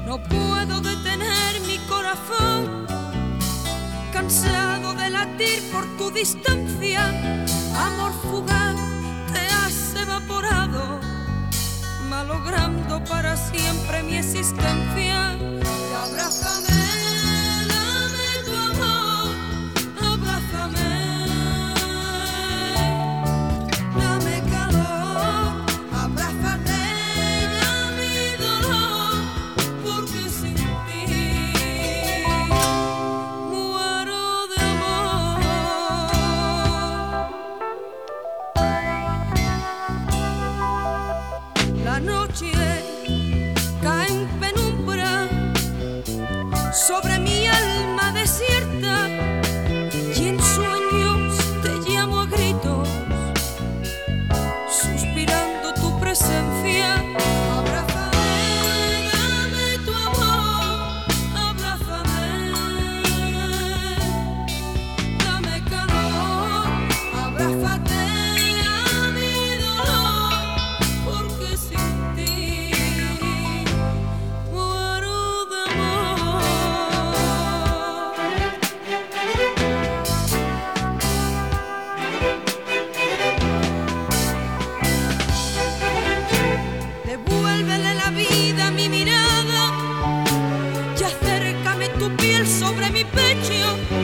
No puedo detener mi corazón, cansado de latir por tu distancia. Amor fugaz, te has evaporado, malogrando para siempre mi existencia. Y abrázame, dame tu amor, abrázame, dame calor, abrázate ya mi dolor, porque sin ti muero de amor. La noche cae en penumbra sobre mi alma desierta, y en sueños te llamo a gritos, suspirando tu presencia. Abrázame, dame tu amor, abrázame, dame calor, abrázate a mi dolor, porque sin ti muero de amor. Devuélvele la vida a mi mirada y acércame tu piel sobre mi pecho.